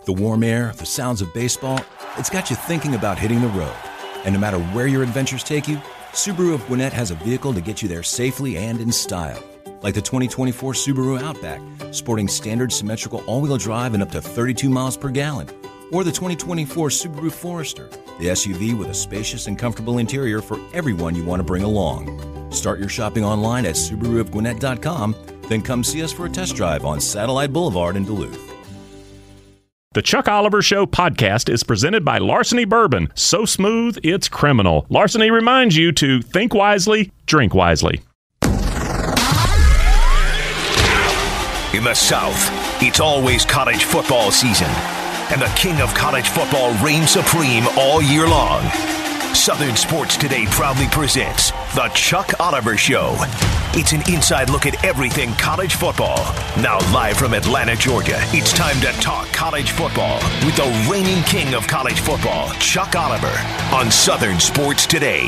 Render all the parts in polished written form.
The warm air, the sounds of baseball, it's got you thinking about hitting the road. And no matter where your adventures take you, Subaru of Gwinnett has a vehicle to get you there safely and in style. Like the 2024 Subaru Outback, sporting standard symmetrical all-wheel drive and up to 32 miles per gallon. Or the 2024 Subaru Forester, the SUV with a spacious and comfortable interior for everyone you want to bring along. Start your shopping online at SubaruofGwinnett.com, then come see us for a test drive on Satellite Boulevard in Duluth. The Chuck Oliver Show podcast is presented by Larceny Bourbon. So smooth, it's criminal. Larceny reminds you to think wisely, drink wisely. In the South, it's always college football season, and the king of college football reigns supreme all year long. Southern Sports Today proudly presents The Chuck Oliver Show. It's an inside look at everything college football. Now live from Atlanta, Georgia, it's time to talk college football with the reigning king of college football, Chuck Oliver, on Southern Sports Today.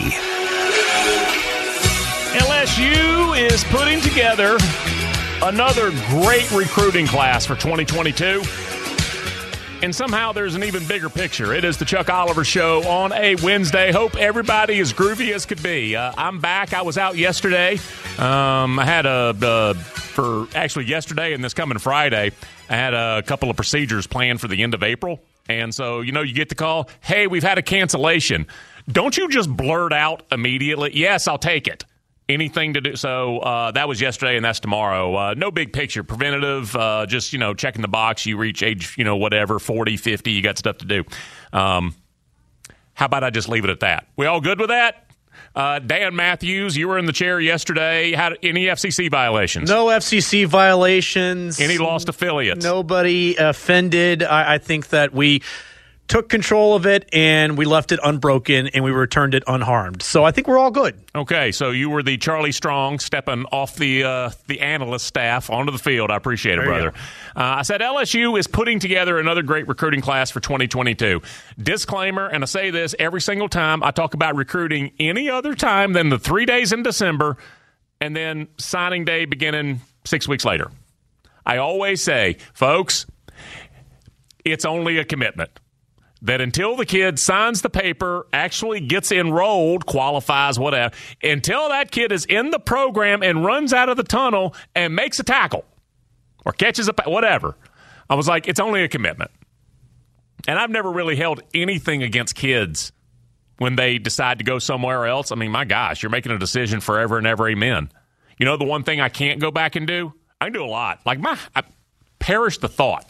LSU is putting together another great recruiting class for 2022. And somehow there's an even bigger picture. It is the Chuck Oliver Show on a Wednesday. Hope everybody is groovy as could be. I'm back. I was out yesterday. I had yesterday and this coming Friday, I had a couple of procedures planned for the end of April. And so, you get the call, hey, we've had a cancellation. Don't you just blurt out immediately, yes, I'll take it. Anything to do. So that was yesterday, and that's tomorrow. No big picture. Preventative, just, checking the box. You reach age, whatever, 40, 50, you got stuff to do. How about I just leave it at that? We all good with that? Dan Matthews, you were in the chair yesterday. Any FCC violations? No FCC violations. Any lost affiliates? Nobody offended. I think that we took control of it, and we left it unbroken, and we returned it unharmed. So I think we're all good. Okay, so you were the Charlie Strong stepping off the analyst staff onto the field. I appreciate it, brother. I said LSU is putting together another great recruiting class for 2022. Disclaimer, and I say this every single time I talk about recruiting any other time than the 3 days in December and then signing day beginning 6 weeks later. I always say, folks, it's only a commitment. That until the kid signs the paper, actually gets enrolled, qualifies, whatever, until that kid is in the program and runs out of the tunnel and makes a tackle or catches whatever, I was like, it's only a commitment. And I've never really held anything against kids when they decide to go somewhere else. I mean, my gosh, you're making a decision forever and ever, amen. The one thing I can't go back and do? I can do a lot. Like I perish the thought.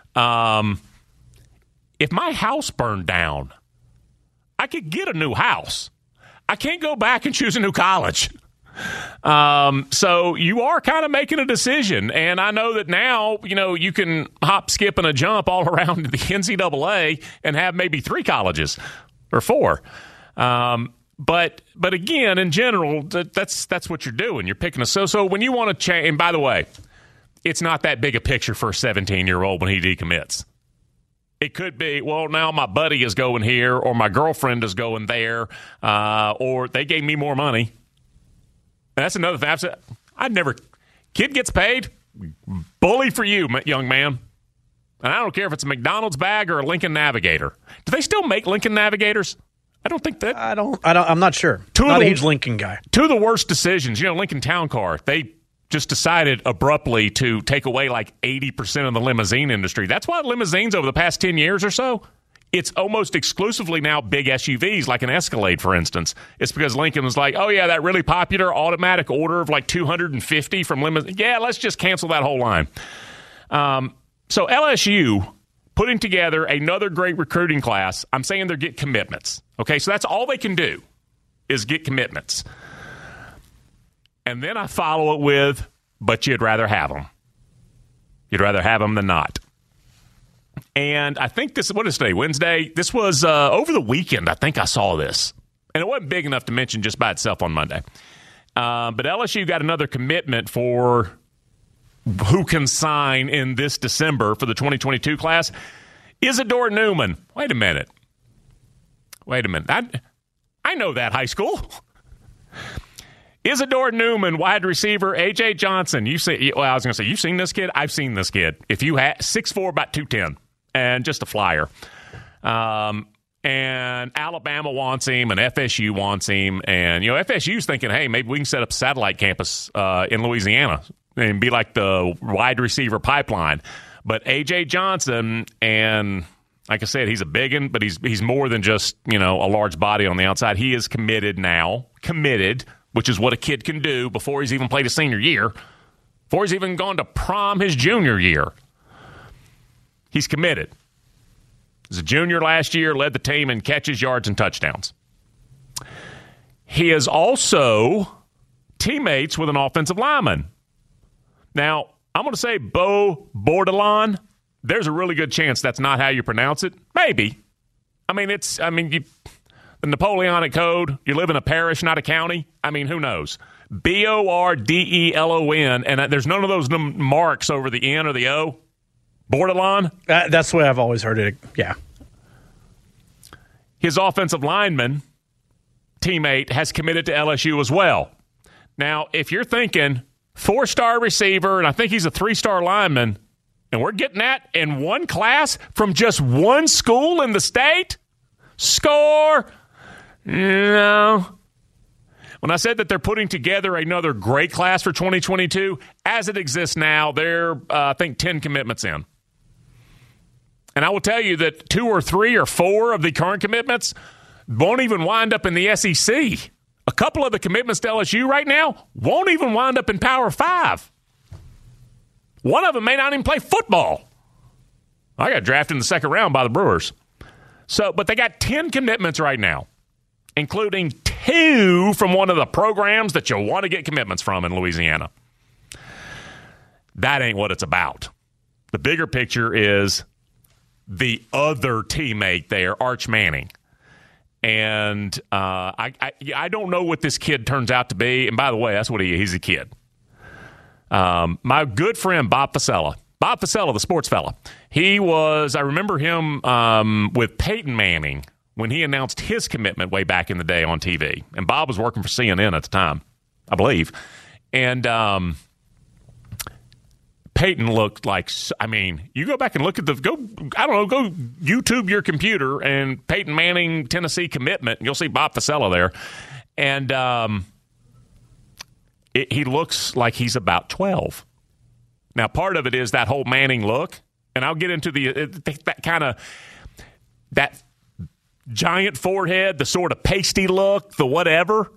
If my house burned down, I could get a new house. I can't go back and choose a new college. So you are kind of making a decision. And I know that now, you can hop, skip, and a jump all around the NCAA and have maybe 3 colleges or 4. But again, in general, that's what you're doing. You're picking so when you want to change, and by the way, it's not that big a picture for a 17-year-old when he decommits. It could be, well, now my buddy is going here, or my girlfriend is going there, or they gave me more money. And that's another thing. Kid gets paid, bully for you, young man. And I don't care if it's a McDonald's bag or a Lincoln Navigator. Do they still make Lincoln Navigators? I don't think that. I'm not sure. Not a huge Lincoln guy. Two of the worst decisions, Lincoln Town Car, they just decided abruptly to take away like 80% of the limousine industry. That's why limousines over the past 10 years or so, it's almost exclusively now big SUVs, like an Escalade, for instance. It's because Lincoln was like, oh, yeah, that really popular automatic order of like 250 from limousine. Yeah, let's just cancel that whole line. So LSU putting together another great recruiting class. I'm saying they're getting commitments. Okay, so that's all they can do is get commitments. And then I follow it with, but you'd rather have them. You'd rather have them than not. And I think what is today, Wednesday? This was over the weekend, I think I saw this. And it wasn't big enough to mention just by itself on Monday. But LSU got another commitment for who can sign in this December for the 2022 class. Isidore Newman. Wait a minute. I know that high school. Isidore Newman, wide receiver, A.J. Johnson. I was going to say, you've seen this kid? I've seen this kid. If you had 6'4", about 210. and just a flyer. And Alabama wants him, and FSU wants him. And, FSU's thinking, hey, maybe we can set up a satellite campus in Louisiana and be like the wide receiver pipeline. But A.J. Johnson, and like I said, he's a big one, but he's more than just, a large body on the outside. He is committed now, which is what a kid can do before he's even played a senior year, before he's even gone to prom his junior year. He's committed. He's a junior last year, led the team in catches, yards, and touchdowns. He is also teammates with an offensive lineman. Now, I'm going to say Bo Bordelon. There's a really good chance that's not how you pronounce it. Maybe. The Napoleonic Code, you live in a parish, not a county. Who knows? Bordelon, and there's none of those marks over the N or the O. Bordelon? That's the way I've always heard it, yeah. His offensive lineman teammate has committed to LSU as well. Now, if you're thinking 4-star receiver, and I think he's a 3-star lineman, and we're getting that in one class from just one school in the state? Score! No. When I said that they're putting together another great class for 2022, as it exists now, they're, I think, 10 commitments in. And I will tell you that 2 or 3 or 4 of the current commitments won't even wind up in the SEC. A couple of the commitments to LSU right now won't even wind up in Power 5. One of them may not even play football. I got drafted in the second round by the Brewers. But they got 10 commitments right now, including 2 from one of the programs that you want to get commitments from in Louisiana. That ain't what it's about. The bigger picture is the other teammate there, Arch Manning. And I don't know what this kid turns out to be. And by the way, that's what he's a kid. My good friend, Bob Fasella, the sports fella, I remember him with Peyton Manning when he announced his commitment way back in the day on TV. And Bob was working for CNN at the time, I believe. And Peyton looked like, you go back and look at go YouTube your computer and Peyton Manning, Tennessee commitment, and you'll see Bob Fasella there. And he looks like he's about 12. Now, part of it is that whole Manning look, and I'll get into that giant forehead, the sort of pasty look, the whatever.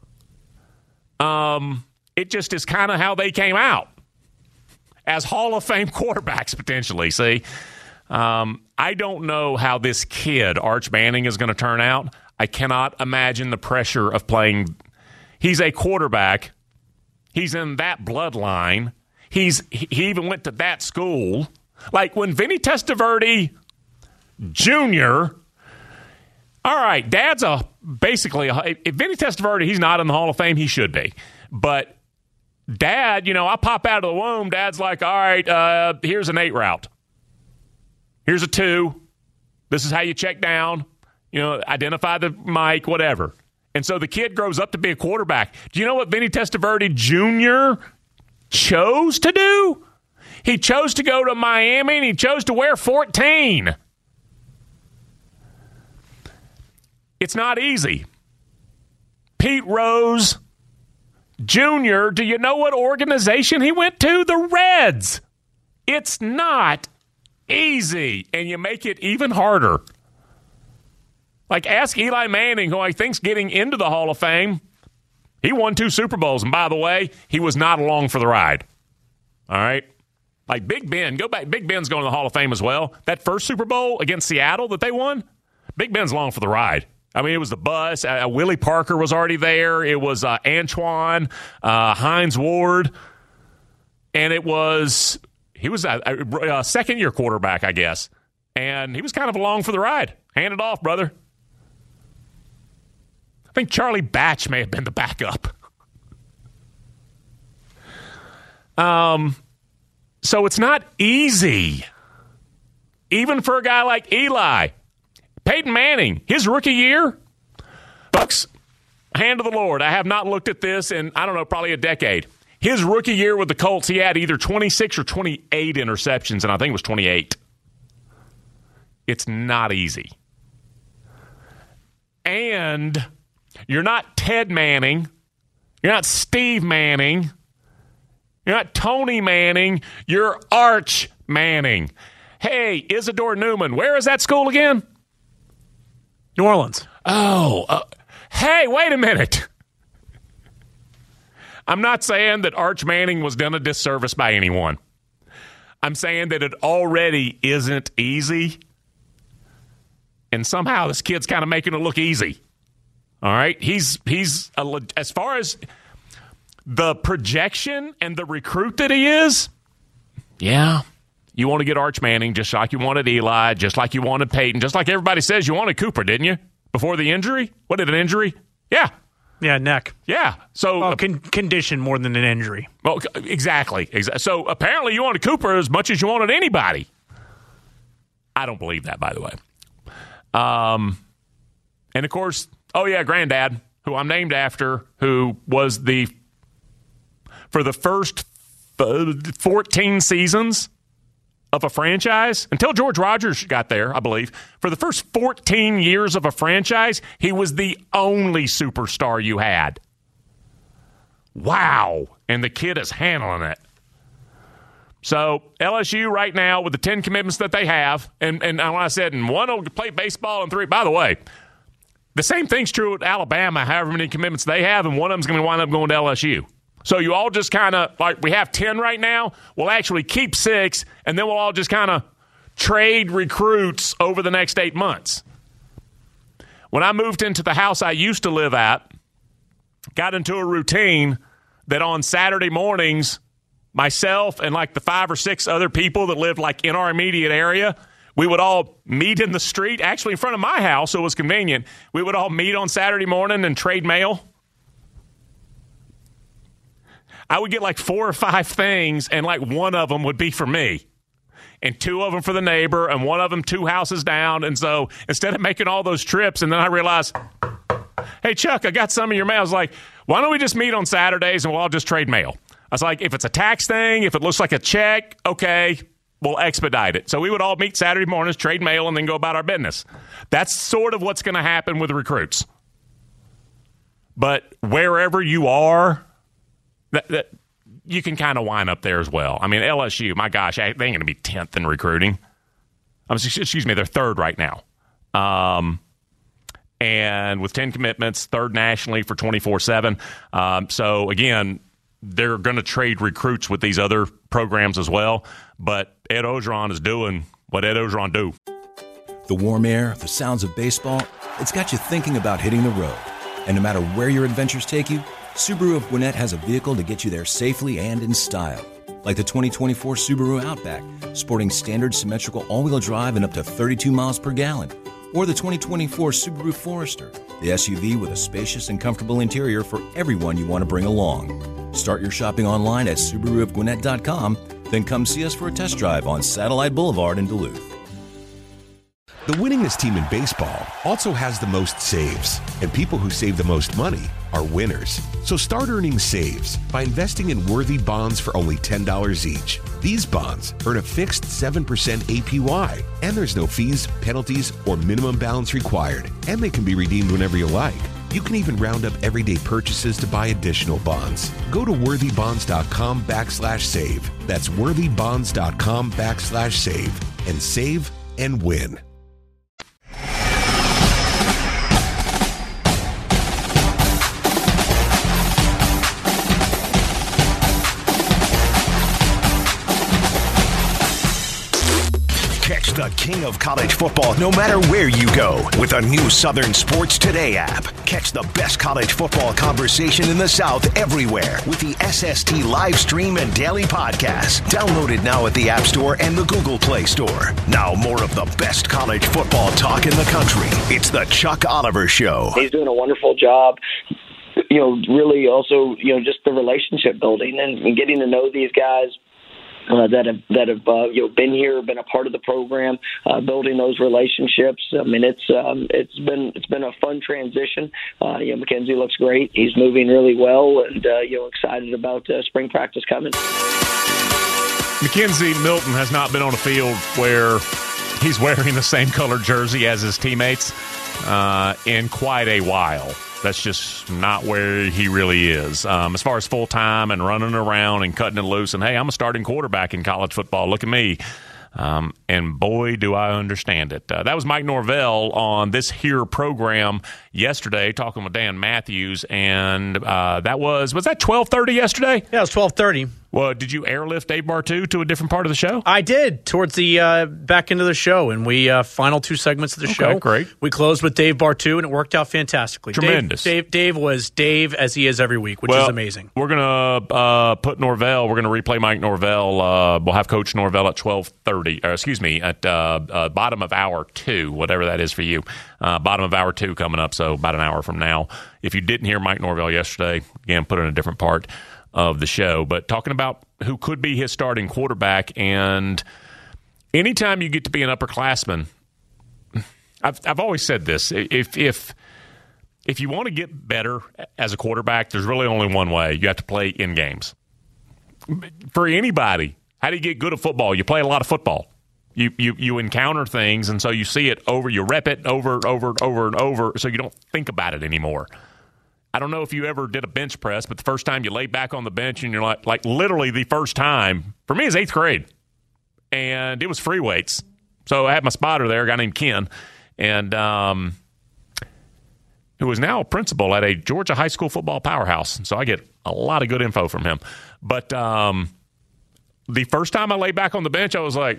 It just is kind of how they came out as Hall of Fame quarterbacks, potentially. See, I don't know how this kid, Arch Manning, is going to turn out. I cannot imagine the pressure of playing. He's a quarterback. He's in that bloodline. He even went to that school. Like when Vinny Testaverde Jr., all right, Dad's if Vinny Testaverde, he's not in the Hall of Fame, he should be. But Dad, I pop out of the womb, Dad's like, all right, here's an 8 route. Here's a 2. This is how you check down. Identify the mic, whatever. And so the kid grows up to be a quarterback. Do you know what Vinny Testaverde Jr. chose to do? He chose to go to Miami, and he chose to wear 14. It's not easy. Pete Rose Jr., do you know what organization he went to? The Reds. It's not easy, and you make it even harder. Like, ask Eli Manning, who I think's getting into the Hall of Fame. He won 2 Super Bowls, and by the way, he was not along for the ride. All right? Like Big Ben, go back. Big Ben's going to the Hall of Fame as well. That first Super Bowl against Seattle that they won, Big Ben's along for the ride. It was the bus. Willie Parker was already there. It was Antoine, Hines Ward, and he was a second-year quarterback, I guess. And he was kind of along for the ride. Hand it off, brother. I think Charlie Batch may have been the backup. So it's not easy, even for a guy like Eli. Peyton Manning, his rookie year, folks, hand of the Lord. I have not looked at this in, probably a decade. His rookie year with the Colts, he had either 26 or 28 interceptions, and I think it was 28. It's not easy. And you're not Ted Manning. You're not Steve Manning. You're not Tony Manning. You're Arch Manning. Hey, Isidore Newman, where is that school again? New Orleans. Oh, hey, wait a minute. I'm not saying that Arch Manning was done a disservice by anyone. I'm saying that it already isn't easy. And somehow this kid's kind of making it look easy. All right? He's as far as the projection and the recruit that he is, yeah, you want to get Arch Manning just like you wanted Eli, just like you wanted Peyton, just like everybody says you wanted Cooper, didn't you? Before the injury? What, an injury? Yeah. Yeah, neck. Yeah. So condition more than an injury. Well, exactly. So apparently you wanted Cooper as much as you wanted anybody. I don't believe that, by the way. And of course, Granddad, who I'm named after, who was for the first 14 seasons of a franchise, until George Rogers got there, I believe, for the first 14 years of a franchise, he was the only superstar you had. Wow. And the kid is handling it. So LSU right now, with the 10 commitments that they have, and when I said, and one will play baseball and 3, by the way, the same thing's true at Alabama, however many commitments they have, and one of them's going to wind up going to LSU. So you all just kind of, like we have 10 right now, we'll actually keep 6, and then we'll all just kind of trade recruits over the next 8 months. When I moved into the house I used to live at, got into a routine that on Saturday mornings, myself and like the 5 or 6 other people that lived like in our immediate area, we would all meet in the street, actually in front of my house, so it was convenient. We would all meet on Saturday morning and trade mail. I would get like 4 or 5 things, and like one of them would be for me, and 2 of them for the neighbor, and one of them 2 houses down. And so instead of making all those trips, and then I realized, hey, Chuck, I got some of your mail. I was like, why don't we just meet on Saturdays and we'll all just trade mail? I was like, if it's a tax thing, if it looks like a check, okay, we'll expedite it. So we would all meet Saturday mornings, trade mail, and then go about our business. That's sort of what's going to happen with the recruits. But wherever you are, that you can kind of wind up there as well. I mean, LSU, my gosh, they ain't going to be 10th in recruiting. Excuse me, they're 3rd right now. And with 10 commitments, 3rd nationally for 24/7. So, again, they're going to trade recruits with these other programs as well. But Ed Orgeron is doing what Ed Orgeron do. The warm air, the sounds of baseball, it's got you thinking about hitting the road. And no matter where your adventures take you, Subaru of Gwinnett has a vehicle to get you there safely and in style. Like the 2024 Subaru Outback, sporting standard symmetrical all-wheel drive and up to 32 miles per gallon. Or the 2024 Subaru Forester, the SUV with a spacious and comfortable interior for everyone you want to bring along. Start your shopping online at SubaruofGwinnett.com, then come see us for a test drive on Satellite Boulevard in Duluth. The winningest team in baseball also has the most saves, and people who save the most money are winners. So start earning saves by investing in Worthy bonds for only $10 each. These bonds earn a fixed 7% APY, and there's no fees, penalties, or minimum balance required, and they can be redeemed whenever you like. You can even round up everyday purchases to buy additional bonds. Go to worthybonds.com/save. That's worthybonds.com/save, and save and win. Catch the king of college football no matter where you go with a new Southern Sports Today app. Catch the best college football conversation in the South everywhere with the SST live stream and daily podcast. Download it now at the App Store and the Google Play Store. Now more of the best college football talk in the country. It's the Chuck Oliver Show. He's doing a wonderful job. Really also, just the relationship building and getting to know these guys. That have been here, been a part of the program, building those relationships. I mean, it's been a fun transition. Mackenzie looks great. He's moving really well, and excited about spring practice coming. Mackenzie Milton has not been on a field where he's wearing the same colored jersey as his teammates in quite a while. That's just not where he really is. As far as full-time and running around and cutting it loose and, hey, I'm a starting quarterback in college football. Look at me. And boy, do I understand it. That was Mike Norvell on this here program yesterday, talking with Dan Matthews, and that was that 12:30 yesterday? Yeah, it was 12:30. Well, did you airlift Dave Bartoo to a different part of the show? I did, towards the back end of the show, and we final two segments of the show. Great. We closed with Dave Bartoo, and it worked out fantastically. Tremendous. Dave was Dave as he is every week, which is amazing. We're going to put Norvell. We're going to replay Mike Norvell. We'll have Coach Norvell at 12:30. At bottom of hour 2, whatever that is for you. Bottom of hour 2 coming up, so about an hour from now. If you didn't hear Mike Norvell yesterday, again, put it in a different part of the show. But talking about who could be his starting quarterback, and anytime you get to be an upperclassman, I've always said this: if you want to get better as a quarterback, there's really only one way. You have to play in games. For anybody, how do you get good at football? You play a lot of football. You encounter things, and so you see it over. You rep it over and over, so you don't think about it anymore. I don't know if you ever did a bench press, but the first time you lay back on the bench and you're like literally the first time, for me, is 8th grade. And it was free weights. So I had my spotter there, a guy named Ken, and who is now a principal at a Georgia high school football powerhouse. So I get a lot of good info from him. But the first time I lay back on the bench, I was like,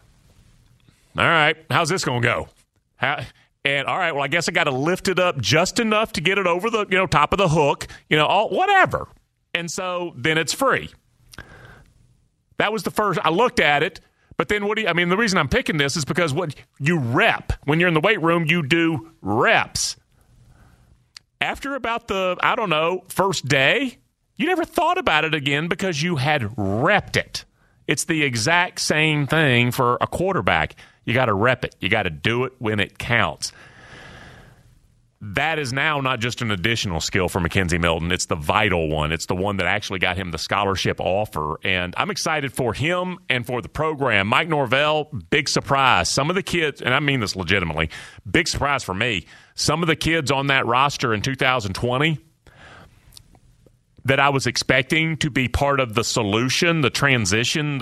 all right, how's this going to go? And all right, well, I guess I got to lift it up just enough to get it over the top of the hook, whatever. And so then it's free. That was the first. I looked at it, but then the reason I'm picking this is because what you rep when you're in the weight room, you do reps. After about the first day, you never thought about it again because you had repped it. It's the exact same thing for a quarterback. You got to rep it. You got to do it when it counts. That is now not just an additional skill for McKenzie Milton. It's the vital one. It's the one that actually got him the scholarship offer. And I'm excited for him and for the program. Mike Norvell, big surprise. Some of the kids, and I mean this legitimately, big surprise for me. Some of the kids on that roster in 2020 that I was expecting to be part of the solution, the transition,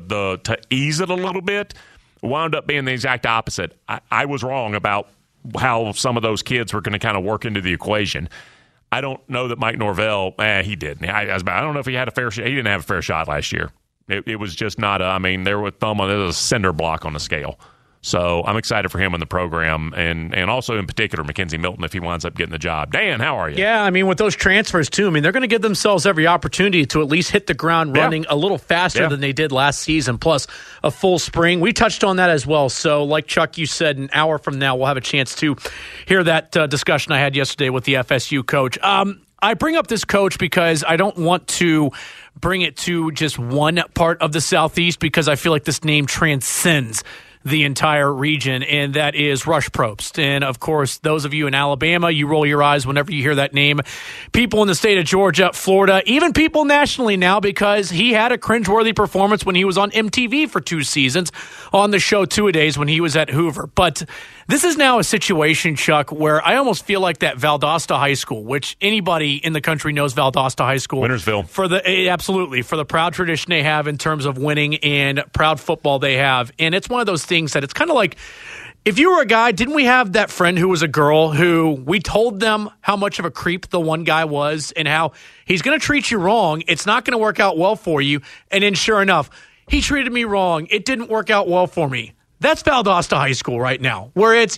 to ease it a little bit, wound up being the exact opposite. I was wrong about how some of those kids were going to kind of work into the equation. I don't know that Mike Norvell, he did. I don't know if he had a fair shot. He didn't have a fair shot last year. It was just not, there was a cinder block on the scale. So I'm excited for him in the program, and also in particular McKenzie Milton if he winds up getting the job. Dan, how are you? Yeah, with those transfers too, they're going to give themselves every opportunity to at least hit the ground running a little faster than they did last season, plus a full spring. We touched on that as well. So like Chuck, you said, an hour from now we'll have a chance to hear that discussion I had yesterday with the FSU coach. I bring up this coach because I don't want to bring it to just one part of the Southeast because I feel like this name transcends the entire region, and that is Rush Probst. And, of course, those of you in Alabama, you roll your eyes whenever you hear that name. People in the state of Georgia, Florida, even people nationally now, because he had a cringeworthy performance when he was on MTV for 2 seasons on the show Two-A-Days when he was at Hoover. But this is now a situation, Chuck, where I almost feel like that Valdosta High School, which anybody in the country knows Valdosta High School. Wintersville. Absolutely, for the proud tradition they have in terms of winning and proud football they have. And it's one of those things that it's kind of like, if you were a guy, didn't we have that friend who was a girl who we told them how much of a creep the one guy was and how he's going to treat you wrong, it's not going to work out well for you, and then sure enough, he treated me wrong, it didn't work out well for me. That's Valdosta High School right now, where it's,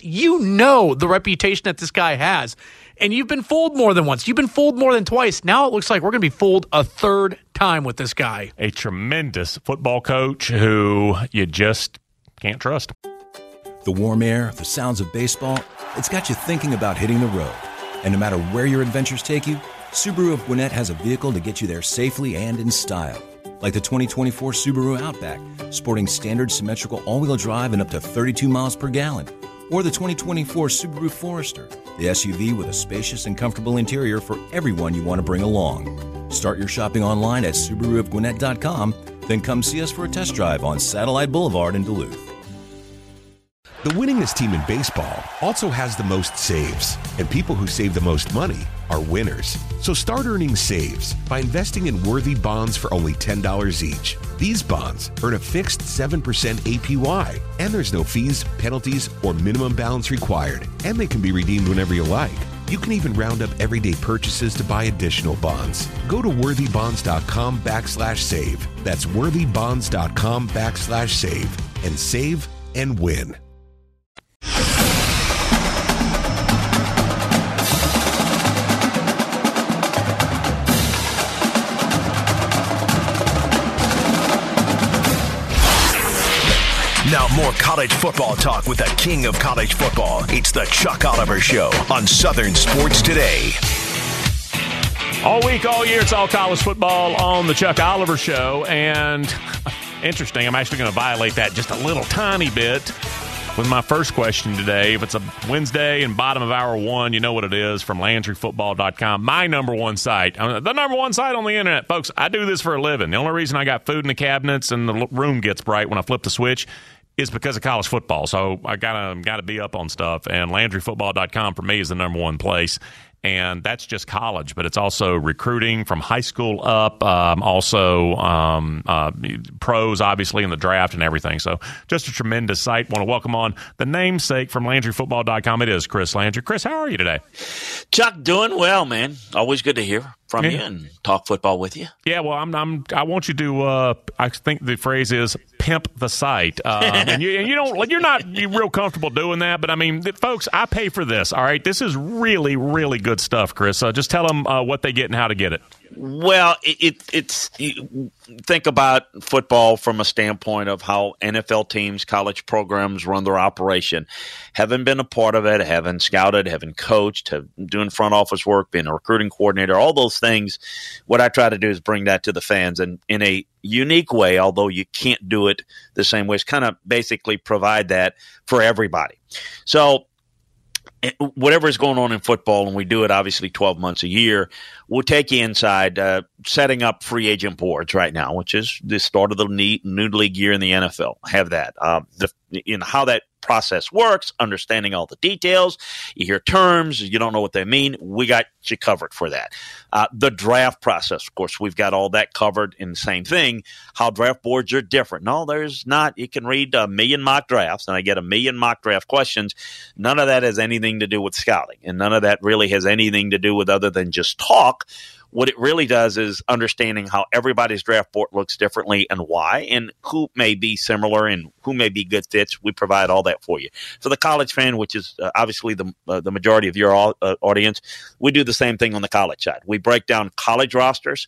the reputation that this guy has, and you've been fooled more than once. You've been fooled more than twice. Now it looks like we're going to be fooled a third time with this guy. A tremendous football coach who you just can't trust. The warm air, the sounds of baseball, it's got you thinking about hitting the road. And no matter where your adventures take you, Subaru of Gwinnett has a vehicle to get you there safely and in style. Like the 2024 Subaru Outback, sporting standard symmetrical all-wheel drive and up to 32 miles per gallon. Or the 2024 Subaru Forester, the SUV with a spacious and comfortable interior for everyone you want to bring along. Start your shopping online at SubaruofGwinnett.com, then come see us for a test drive on Satellite Boulevard in Duluth. The winningest team in baseball also has the most saves, and people who save the most money are winners. So start earning saves by investing in worthy bonds for only $10 each. These bonds earn a fixed 7% APY, and there's no fees, penalties, or minimum balance required, and they can be redeemed whenever you like. You can even round up everyday purchases to buy additional bonds. Go to worthybonds.com/save. That's worthybonds.com/save and save and win. Now more college football talk with the king of college football. It's the Chuck Oliver Show on Southern Sports Today. All week, all year, it's all college football on the Chuck Oliver Show. And interesting, I'm actually going to violate that just a little tiny bit with my first question today. If it's a Wednesday and bottom of hour one, you know what it is, from LandryFootball.com, my number one site. The number one site on the internet, folks. I do this for a living. The only reason I got food in the cabinets and the room gets bright when I flip the switch is because of college football. So I gotta be up on stuff. And LandryFootball.com for me is the number one place. And that's just college, but it's also recruiting from high school up, also pros, obviously, in the draft and everything. So just a tremendous site. Want to welcome on the namesake from LandryFootball.com. It is Chris Landry. Chris, how are you today? Chuck, doing well, man. Always good to hear from you and talk football with you. Yeah, well, I want you to. I think the phrase is pimp the site, and you're not real comfortable doing that. But I mean, folks, I pay for this. All right, this is really, really good stuff, Chris. Just tell them what they get and how to get it. Well, it's think about football from a standpoint of how NFL teams, college programs run their operation. Having been a part of it, having scouted, having coached, doing front office work, being a recruiting coordinator, all those things, what I try to do is bring that to the fans and in a unique way, although you can't do it the same way, is kind of basically provide that for everybody. So whatever is going on in football, and we do it obviously 12 months a year, we'll take you inside setting up free agent boards right now, which is the start of the new league year in the NFL. Have that. How that process works, understanding all the details. You hear terms, you don't know what they mean. We got you covered for that. The draft process, of course, we've got all that covered in the same thing. How draft boards are different. No, there's not. You can read a million mock drafts, and I get a million mock draft questions. None of that has anything to do with scouting, and none of that really has anything to do with other than just talk. What it really does is understanding how everybody's draft board looks differently and why, and who may be similar and who may be good fits. We provide all that for you. For the college fan, which is obviously the majority of your audience, we do the same thing on the college side. We break down college rosters.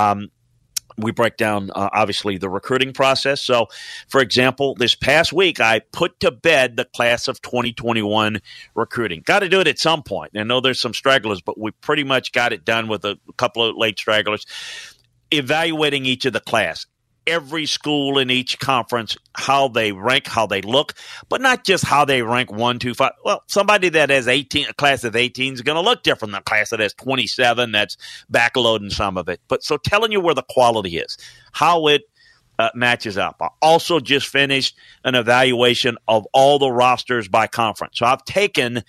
We break down, obviously, the recruiting process. So, for example, this past week, I put to bed the class of 2021 recruiting. Got to do it at some point. I know there's some stragglers, but we pretty much got it done with a couple of late stragglers. Evaluating each of the class. Every school in each conference, how they rank, how they look, but not just how they rank 1, 2, 5. Well, somebody that has 18, a class of 18 is going to look different than a class that has 27 that's backloading some of it. But so telling you where the quality is, how it matches up. I also just finished an evaluation of all the rosters by conference. So I've taken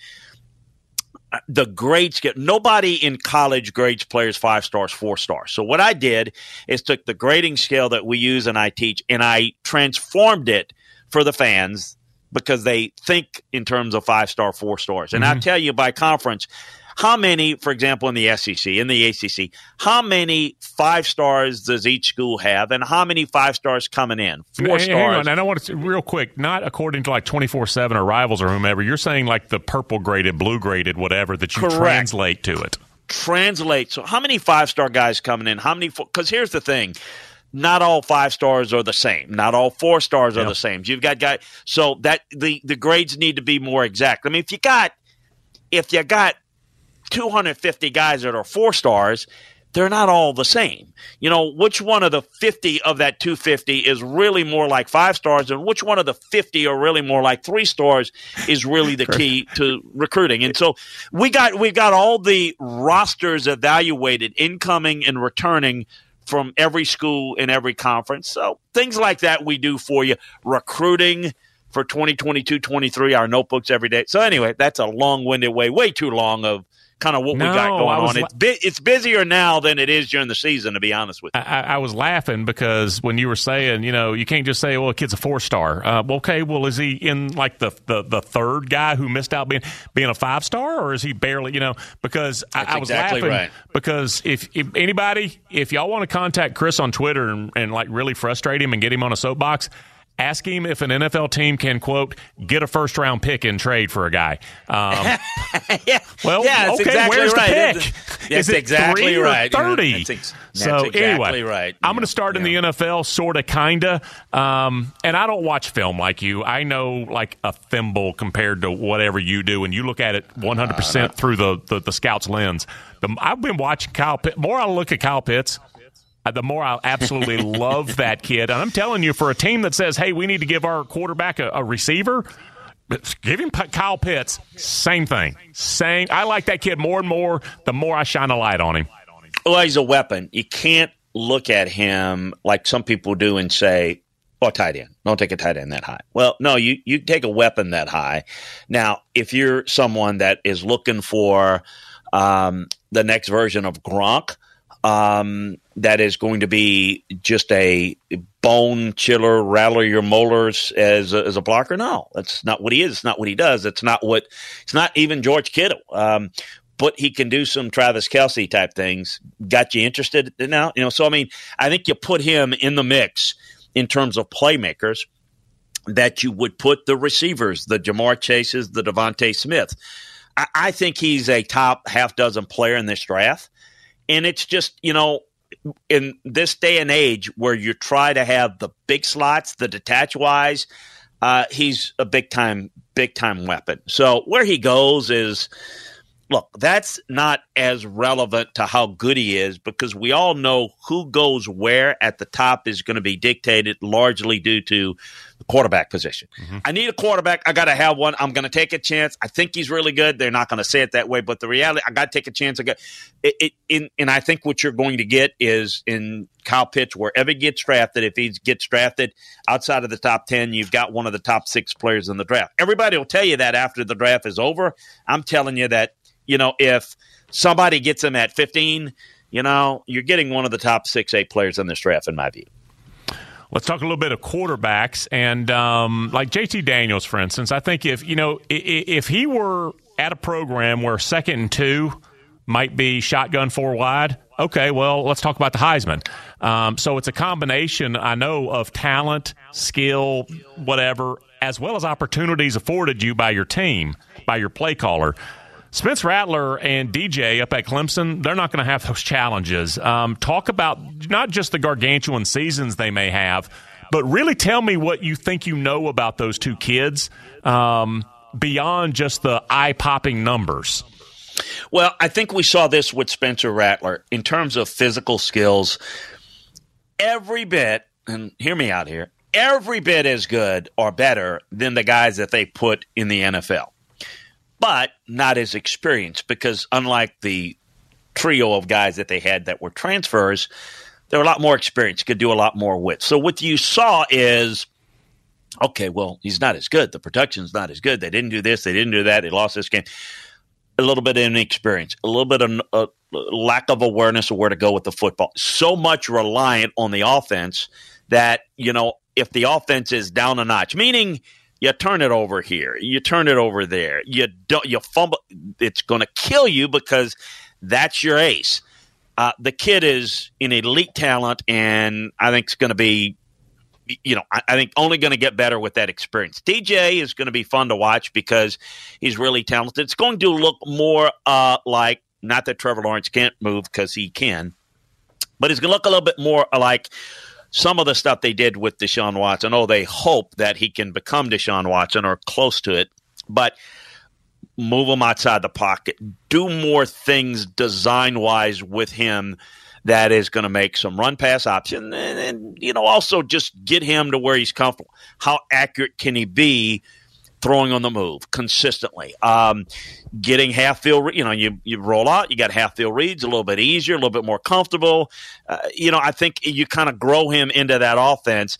the grade scale. Nobody in college grades players 5 stars, 4 stars. So what I did is took the grading scale that we use and I teach, and I transformed it for the fans because they think in terms of 5-star, 4 stars. And I tell you by conference, how many, for example, in the SEC, in the ACC, how many 5 stars does each school have, and how many 5 stars coming in? 4 stars. Hang on, and I want to real quick, not according to like 24/7 or Rivals or whomever. You're saying like the purple graded, blue graded, whatever that you Correct. Translate to it. Translate. So how many 5-star guys coming in? How many? Because here's the thing. Not all 5 stars are the same. Not all 4 stars are the same. You've got guys. So that the grades need to be more exact. I mean, if you got 250 guys that are 4 stars, they're not all the same. You know, which one of the 50 of that 250 is really more like 5 stars, and which one of the 50 are really more like 3 stars is really the key to recruiting. And so we got all the rosters evaluated, incoming and returning, from every school in every conference. So things like that we do for you. Recruiting for 2022-23, our notebooks every day. So anyway, that's a long-winded way too long of kind of what we got going on. It's busier now than it is during the season, to be honest with you. I was laughing because when you were saying, you can't just say, well, a kid's a 4-star. Is he in like the third guy who missed out being a 5-star, or is he barely, because I was exactly laughing right. because if y'all want to contact Chris on Twitter and like really frustrate him and get him on a soapbox, ask him if an NFL team can, quote, get a first-round pick in trade for a guy. Yeah. Well, that's okay, exactly where's right. the pick? That's Is it exactly 3 or right. 30? That's So exactly anyway, right. I'm going to start in the NFL, sort of, kind of. And I don't watch film like you. I know like a thimble compared to whatever you do, and you look at it 100% through the scout's lens. I've been watching Kyle Pitts. The more I look at Kyle Pitts, the more I absolutely love that kid. And I'm telling you, for a team that says, hey, we need to give our quarterback a receiver, give him Kyle Pitts. Same thing. I like that kid more and more the more I shine a light on him. Well, he's a weapon. You can't look at him like some people do and say, oh, tight end. Don't take a tight end that high. Well, no, you take a weapon that high. Now, if you're someone that is looking for the next version of Gronk, that is going to be just a bone chiller, rattle your molars as a blocker. No, that's not what he is. It's not what he does. It's not even George Kittle. But he can do some Travis Kelce type things. Got you interested now? So, I think you put him in the mix in terms of playmakers that you would put the receivers, the Jamar Chases, the Devontae Smith. I think he's a top half dozen player in this draft. And it's just, in this day and age where you try to have the big slots, the detach wise, he's a big time weapon. So where he goes is, look, that's not as relevant to how good he is, because we all know who goes where at the top is going to be dictated largely due to the quarterback position. Mm-hmm. I need a quarterback. I got to have one. I'm going to take a chance. I think he's really good. They're not going to say it that way, but the reality, I got to take a chance. And I think what you're going to get is in Kyle Pitts, wherever he gets drafted, if he gets drafted outside of the top 10, you've got one of the top 6 players in the draft. Everybody will tell you that after the draft is over. I'm telling you that, if somebody gets him at 15, you're getting one of the top 6-8 players in this draft, in my view. Let's talk a little bit of quarterbacks, and like JT Daniels, for instance. I think if he were at a program where 2nd and 2 might be shotgun 4 wide, okay, well, let's talk about the Heisman. So it's a combination, I know, of talent, skill, whatever, as well as opportunities afforded you by your team, by your play caller. Spence Rattler and DJ up at Clemson, they're not going to have those challenges. Talk about not just the gargantuan seasons they may have, but really tell me what you think you know about those two kids beyond just the eye-popping numbers. Well, I think we saw this with Spencer Rattler. In terms of physical skills, every bit, and hear me out here, every bit as good or better than the guys that they put in the NFL. But not as experienced, because unlike the trio of guys that they had that were transfers, they're a lot more experienced, could do a lot more with. So what you saw is, okay, well, he's not as good. The production's not as good. They didn't do this. They didn't do that. They lost this game. A little bit of inexperience, a little bit of lack of awareness of where to go with the football. So much reliant on the offense that, if the offense is down a notch, meaning – you turn it over here, you turn it over there, you fumble, it's going to kill you because that's your ace. The kid is an elite talent, and I think it's going to be, I think only going to get better with that experience. DJ is going to be fun to watch because he's really talented. It's going to look more like, not that Trevor Lawrence can't move, because he can, but it's going to look a little bit more like some of the stuff they did with Deshaun Watson. Oh, they hope that he can become Deshaun Watson or close to it, but move him outside the pocket, do more things design-wise with him that is going to make some run-pass option, and also just get him to where he's comfortable. How accurate can he be throwing on the move consistently? Getting half-field, you roll out, you got half-field reads, a little bit easier, a little bit more comfortable. I think you kind of grow him into that offense.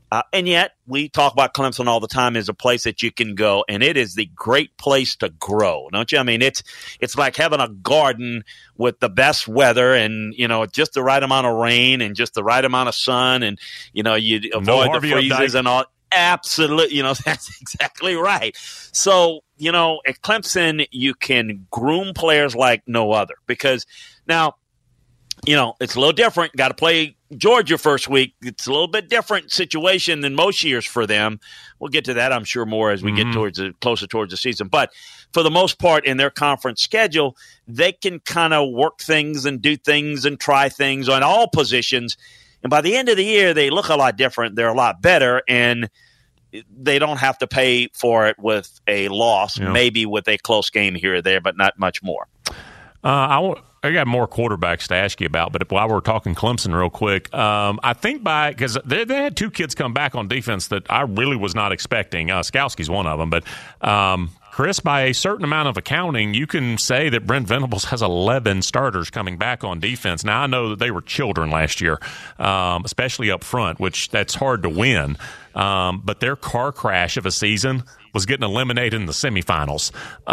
And yet, we talk about Clemson all the time as a place that you can go, and it is the great place to grow, don't you? I mean, it's like having a garden with the best weather and, just the right amount of rain and just the right amount of sun, and, you avoid the freezes and all. Absolutely. That's exactly right. So, at Clemson, you can groom players like no other because now, it's a little different. Got to play Georgia first week. It's a little bit different situation than most years for them. We'll get to that, I'm sure, more as we get closer towards the season. But for the most part, in their conference schedule, they can kind of work things and do things and try things on all positions. And by the end of the year, they look a lot different. They're a lot better, and they don't have to pay for it with a loss, maybe with a close game here or there, but not much more. I got more quarterbacks to ask you about, but while we're talking Clemson real quick, I think because they had two kids come back on defense that I really was not expecting. Skowski's one of them, but Chris, by a certain amount of accounting, you can say that Brent Venables has 11 starters coming back on defense. Now, I know that they were children last year, especially up front, which that's hard to win. But their car crash of a season was getting eliminated in the semifinals.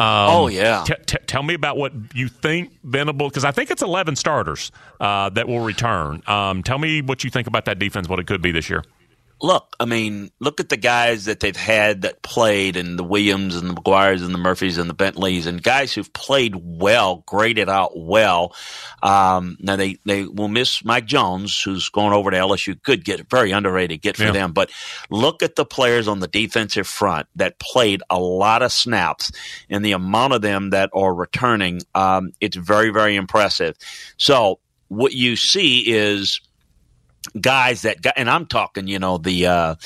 Tell me about what you think Venables, because I think it's 11 starters that will return. Tell me what you think about that defense, what it could be this year. Look at the guys that they've had that played, and the Williams and the McGuires and the Murphys and the Bentleys, and guys who've played well, graded out well. Now they will miss Mike Jones, who's going over to LSU. Good get, very underrated get for them. But look at the players on the defensive front that played a lot of snaps, and the amount of them that are returning. It's very, very impressive. So what you see is guys that got, and I'm talking, the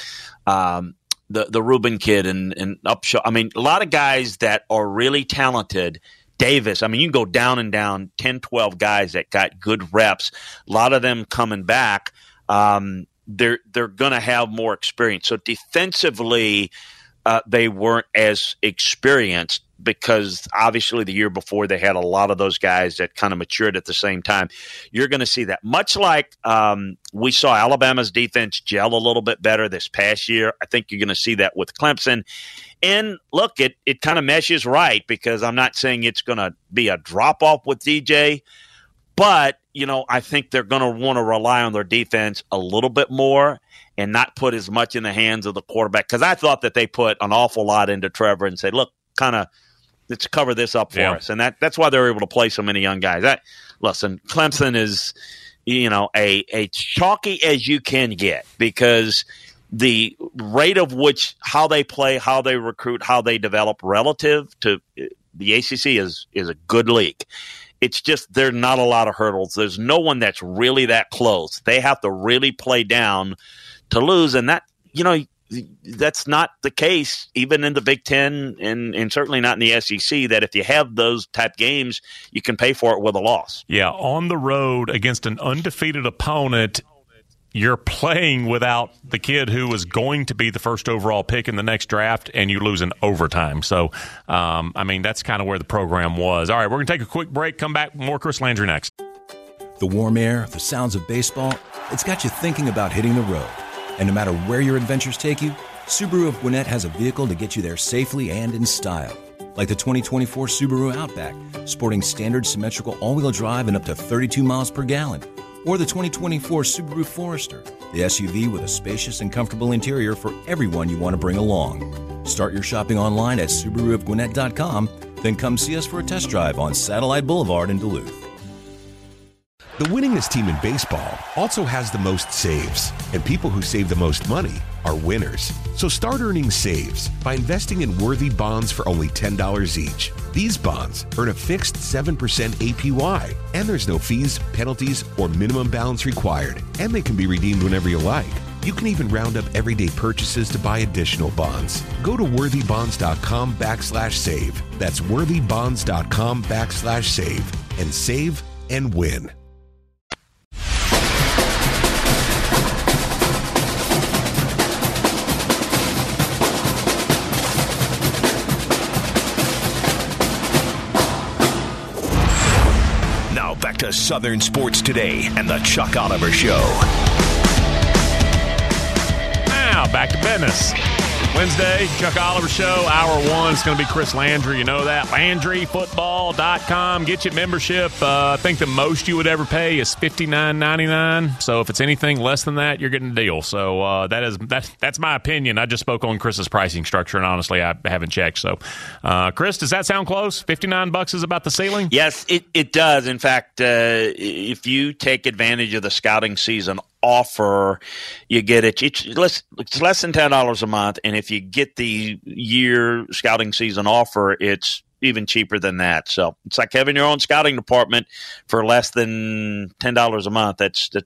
Reuben kid and Upshaw. I mean, a lot of guys that are really talented. Davis, I mean, you can go down and down, 10, 12 guys that got good reps. A lot of them coming back. They're going to have more experience. So defensively, they weren't as experienced because obviously the year before they had a lot of those guys that kind of matured at the same time. You're going to see that. Much like we saw Alabama's defense gel a little bit better this past year, I think you're going to see that with Clemson. And look, it kind of meshes right because I'm not saying it's going to be a drop-off with DJ, but, I think they're going to want to rely on their defense a little bit more and not put as much in the hands of the quarterback. Because I thought that they put an awful lot into Trevor and said, look, let's cover this up for us. And that's why they're able to play so many young guys. Listen, Clemson is, a chalky as you can get because the rate of which how they play, how they recruit, how they develop relative to the ACC is a good league. It's just there are not a lot of hurdles. There's no one that's really that close. They have to really play down to lose, and that that's not the case even in the Big Ten and certainly not in the SEC, that if you have those type games, you can pay for it with a loss. Yeah, on the road against an undefeated opponent, you're playing without the kid who was going to be the first overall pick in the next draft, and you lose in overtime. So, that's kind of where the program was. All right, we're going to take a quick break, come back, more Chris Landry next. The warm air, the sounds of baseball, it's got you thinking about hitting the road. And no matter where your adventures take you, Subaru of Gwinnett has a vehicle to get you there safely and in style. Like the 2024 Subaru Outback, sporting standard symmetrical all-wheel drive and up to 32 miles per gallon. Or the 2024 Subaru Forester, the SUV with a spacious and comfortable interior for everyone you want to bring along. Start your shopping online at SubaruofGwinnett.com, then come see us for a test drive on Satellite Boulevard in Duluth. The winningest team in baseball also has the most saves, and people who save the most money are winners. So start earning saves by investing in worthy bonds for only $10 each. These bonds earn a fixed 7% APY, and there's no fees, penalties, or minimum balance required, and they can be redeemed whenever you like. You can even round up everyday purchases to buy additional bonds. Go to worthybonds.com/save. That's worthybonds.com/save, and save and win. Now back to Southern Sports Today and the Chuck Oliver Show. now, back to business. Wednesday, Chuck Oliver Show, Hour 1. It's going to be Chris Landry. You know that. LandryFootball.com. Get your membership. I think the most you would ever pay is $59.99. So if it's anything less than that, you're getting a deal. So that's my opinion. I just spoke on Chris's pricing structure, and honestly, I haven't checked. So, Chris, does that sound close? $59 is about the ceiling? Yes, it does. In fact, if you take advantage of the scouting season offer, you get it. It's less than $10 a month, and if you get the year scouting season offer, it's even cheaper than that. So it's like having your own scouting department for less than $10 a month.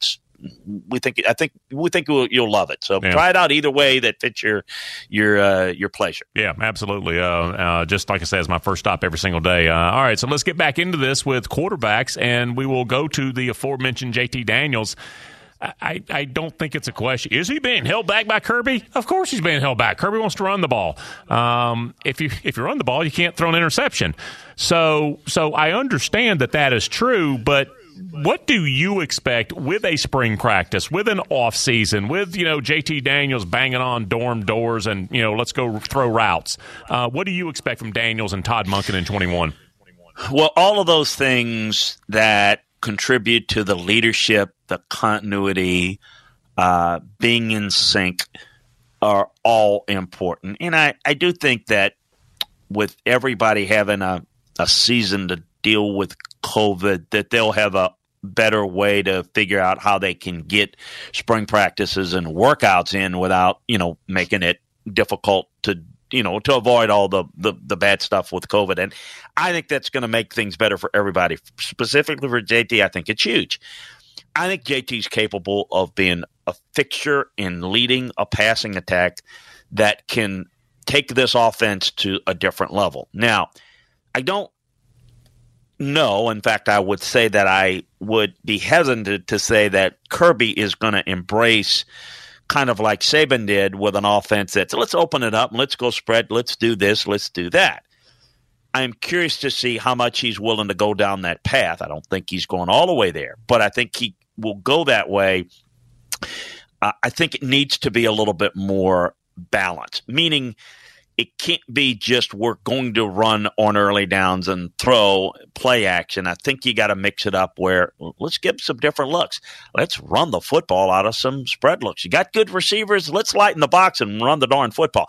I think you'll love it. So try it out either way that fits your pleasure. Yeah, absolutely. Just like I said, it's my first stop every single day. All right, so let's get back into this with quarterbacks, and we will go to the aforementioned JT Daniels. I don't think it's a question. Is he being held back by Kirby? Of course he's being held back. Kirby wants to run the ball. If you run the ball, you can't throw an interception. So I understand that is true, but what do you expect with a spring practice, with an off season, with JT Daniels banging on dorm doors and let's go throw routes? What do you expect from Daniels and Todd Monken in 21? Well, all of those things that contribute to the leadership, the continuity, being in sync are all important. And I do think that with everybody having a season to deal with COVID, that they'll have a better way to figure out how they can get spring practices and workouts in without, making it difficult to avoid all the bad stuff with COVID. And I think that's going to make things better for everybody. Specifically for JT, I think it's huge. I think JT's capable of being a fixture in leading a passing attack that can take this offense to a different level. Now, I don't know. In fact, I would say that I would be hesitant to say that Kirby is going to embrace kind of like Saban did with an offense that's let's open it up, let's go spread, let's do this, let's do that. I'm curious to see how much he's willing to go down that path. I don't think he's going all the way there, but I think he will go that way. I think it needs to be a little bit more balanced, meaning it can't be just we're going to run on early downs and throw play action. I think you got to mix it up where let's give some different looks. Let's run the football out of some spread looks. You got good receivers. Let's lighten the box and run the darn football.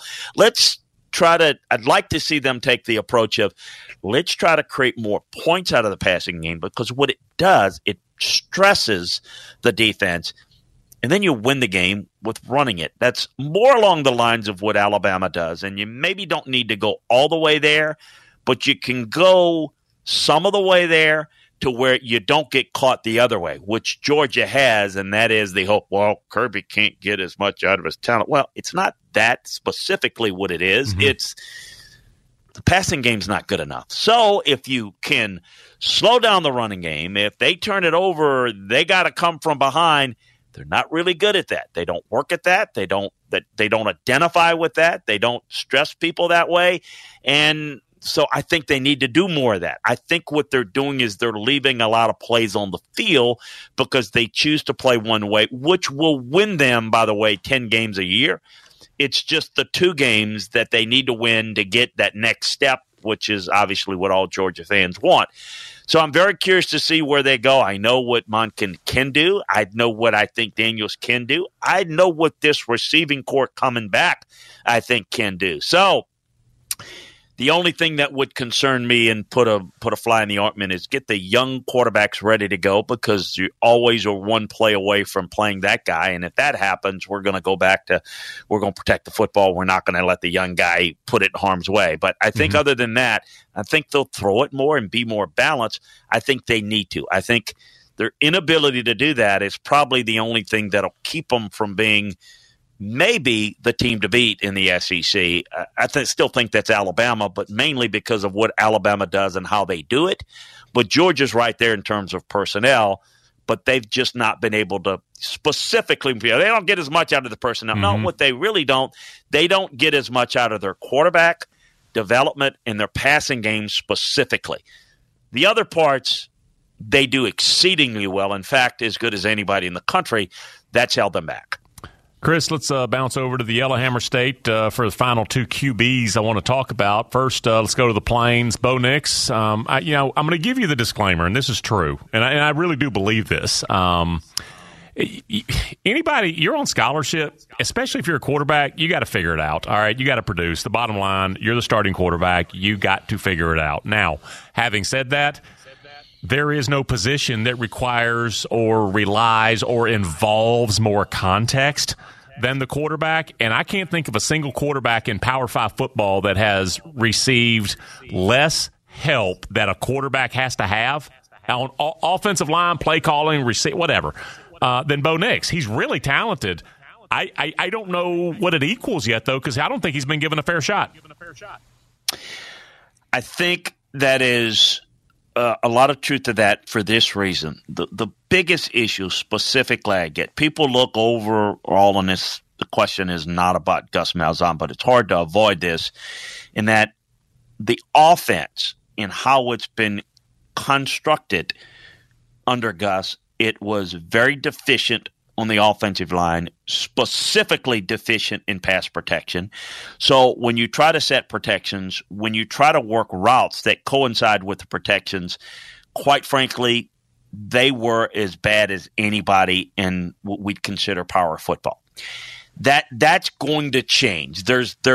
I'd like to see them take the approach of let's try to create more points out of the passing game, because what it does, it stresses the defense. And then you win the game with running it. That's more along the lines of what Alabama does. And you maybe don't need to go all the way there, but you can go some of the way there to where you don't get caught the other way, which Georgia has, and that is the hope, well, Kirby can't get as much out of his talent. Well, it's not that specifically what it is. Mm-hmm. It's the passing game's not good enough. So if you can slow down the running game, if they turn it over, they got to come from behind. They're not really good at that. They don't work at that. They don't identify with that. They don't stress people that way. And so I think they need to do more of that. I think what they're doing is they're leaving a lot of plays on the field because they choose to play one way, which will win them, by the way, 10 games a year. It's just the 2 games that they need to win to get that next step, which is obviously what all Georgia fans want. So I'm very curious to see where they go. I know what Monken can do. I know what I think Daniels can do. I know what this receiving corps coming back I think can do. So the only thing that would concern me and put a fly in the ointment is get the young quarterbacks ready to go, because you always are one play away from playing that guy. And if that happens, we're going to go back to we're going to protect the football. We're not going to let the young guy put it in harm's way. But I think other than that, I think they'll throw it more and be more balanced. I think they need to. I think their inability to do that is probably the only thing that'll keep them from being maybe the team to beat in the SEC. I still think that's Alabama, but mainly because of what Alabama does and how they do it. But Georgia's right there in terms of personnel, but they've just not been able to specifically – they don't get as much out of the personnel. No, what they really don't, they don't get as much out of their quarterback development and their passing game specifically. The other parts, they do exceedingly well. In fact, as good as anybody in the country. That's held them back. Chris, let's bounce over to the Yellowhammer State for the final two QBs I want to talk about. First, let's go to the Plains. Bo Nix, I'm going to give you the disclaimer, and this is true, and I really do believe this. Anybody, you're on scholarship, especially if you're a quarterback, you got to figure it out. All right, you got to produce. The bottom line, you're the starting quarterback. You got to figure it out. Now, having said that, there is no position that requires or relies or involves more context than the quarterback, and I can't think of a single quarterback in Power 5 football that has received less help that a quarterback has to have on offensive line, play calling, whatever, than Bo Nix. He's really talented. I don't know what it equals yet, though, because I don't think he's been given a fair shot. I think that is a lot of truth to that for this reason. The biggest issue specifically I get, people look overall on this, the question is not about Gus Malzahn, but it's hard to avoid this, in that the offense and how it's been constructed under Gus, it was very deficient on the offensive line, specifically deficient in pass protection. So when you try to set protections, when you try to work routes that coincide with the protections, quite frankly, they were as bad as anybody in what we'd consider power football. That's going to change.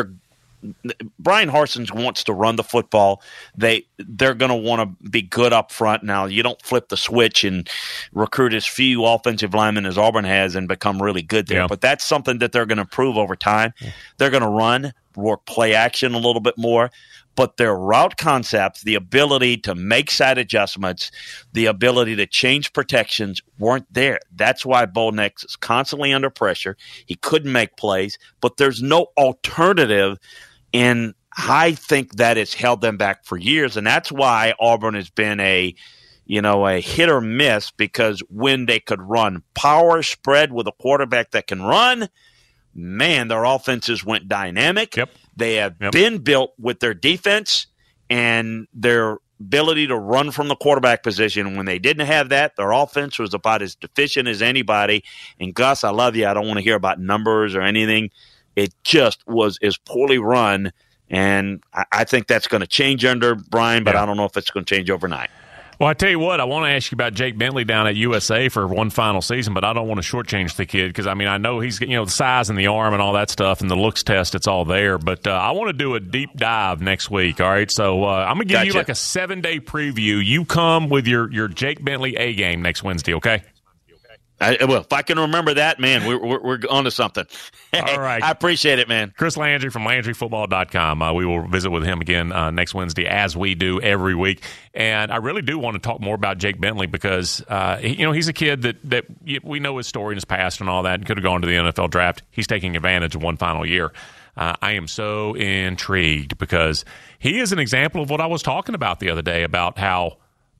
Brian Harsin wants to run the football. They're going to want to be good up front. Now, you don't flip the switch and recruit as few offensive linemen as Auburn has and become really good there. Yeah. But that's something that they're going to prove over time. They're going to work play action a little bit more. But their route concepts, the ability to make side adjustments, the ability to change protections weren't there. That's why Bo Nix is constantly under pressure. He couldn't make plays, but there's no alternative. And I think that has held them back for years. And that's why Auburn has been a hit or miss, because when they could run power spread with a quarterback that can run, man, their offenses went dynamic. Yep. They have been built with their defense and their ability to run from the quarterback position. When they didn't have that, their offense was about as deficient as anybody. And Gus, I love you. I don't want to hear about numbers or anything. It just was as poorly run, and I think that's going to change under Brian, but I don't know if it's going to change overnight. Well, I tell you what, I want to ask you about Jake Bentley down at USA for one final season, but I don't want to shortchange the kid because, I know he's, the size and the arm and all that stuff and the looks test, it's all there. But I want to do a deep dive next week, all right? So I'm going to give you like a 7-day preview. You come with your Jake Bentley A game next Wednesday, okay? Well, if I can remember that, man, we're on to something. All right. I appreciate it, man. Chris Landry from LandryFootball.com. We will visit with him again next Wednesday, as we do every week. And I really do want to talk more about Jake Bentley because, he's a kid that we know his story and his past and all that, and could have gone to the NFL draft. He's taking advantage of one final year. I am so intrigued because he is an example of what I was talking about the other day about how,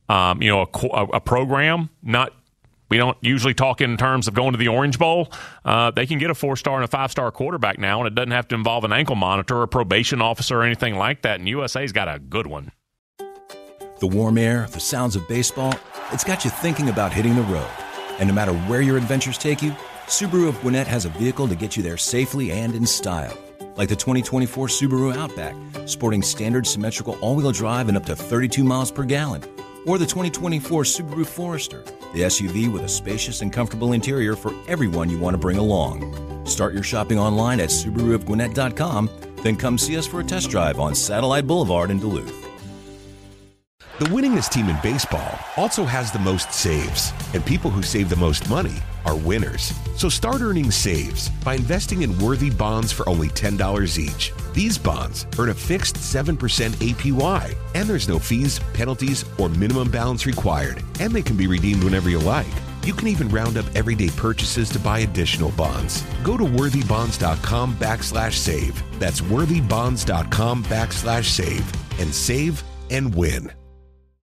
a program we don't usually talk in terms of going to the Orange Bowl. They can get a 4-star and a 5-star quarterback now, and it doesn't have to involve an ankle monitor or a probation officer or anything like that, and USA's got a good one. The warm air, the sounds of baseball, it's got you thinking about hitting the road. And no matter where your adventures take you, Subaru of Gwinnett has a vehicle to get you there safely and in style. Like the 2024 Subaru Outback, sporting standard symmetrical all-wheel drive and up to 32 miles per gallon. Or the 2024 Subaru Forester, the SUV with a spacious and comfortable interior for everyone you want to bring along. Start your shopping online at SubaruofGwinnett.com, then come see us for a test drive on Satellite Boulevard in Duluth. The winningest team in baseball also has the most saves, and people who save the most money are winners. So start earning saves by investing in worthy bonds for only $10 each. These bonds earn a fixed 7% APY, and there's no fees, penalties, or minimum balance required, and they can be redeemed whenever you like. You can even round up everyday purchases to buy additional bonds. Go to worthybonds.com/save. That's worthybonds.com/save and save and win.